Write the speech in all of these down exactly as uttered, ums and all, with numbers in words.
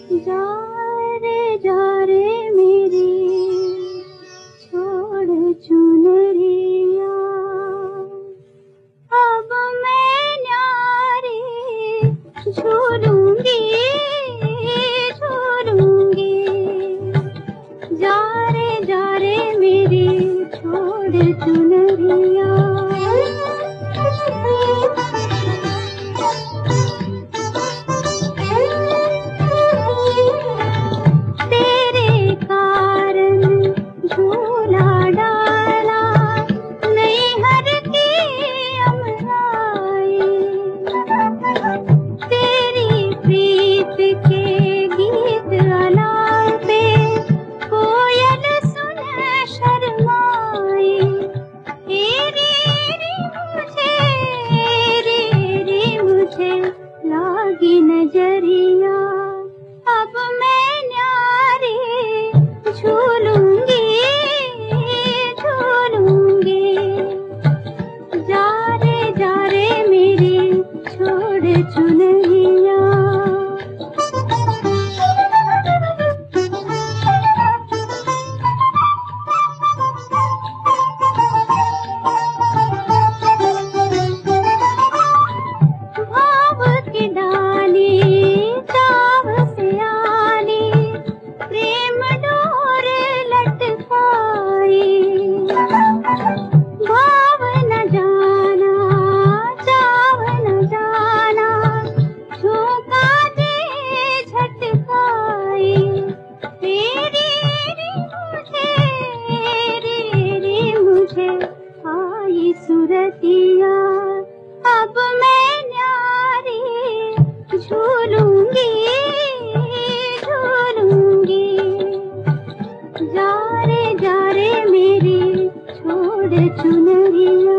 जा रे जा रे मेरी छोड़ चुनरिया, अब मैं न्यारी झूलूंगी झूलूंगी। जा रे जा रे मेरी छोड़ चुनरिया। नजरिया अब मैं न्यारी झूलूंगी झूलूंगी। जा रे जा रे मेरी छोड़ चुनरिया। भाव की डाली चाव से आली प्रेम डोर लटकाई। भाव न जाना चाव न जाना झोंका दे झटकाई। तेरी री मुझे री री मुझे आई सुरतिया, अब मैं न्यारी झूलूंगी झूलूंगी। जा रे जा रे मेरी छोड़ चुनरिया।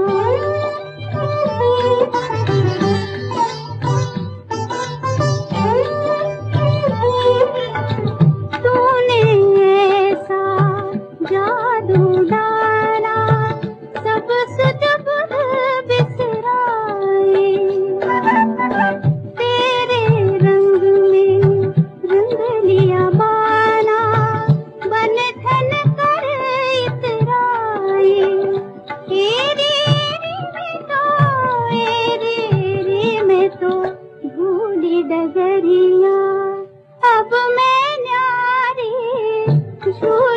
तूने ऐसा जादू डाला सब सुध बुध बिसराए। तेरे रंग में रंग लिया बाना बन ठन कर इतराए। एरी एरी में तो एरी एरी में तो भूली डगरिया, अब मैं न्यारी झूलूंगी।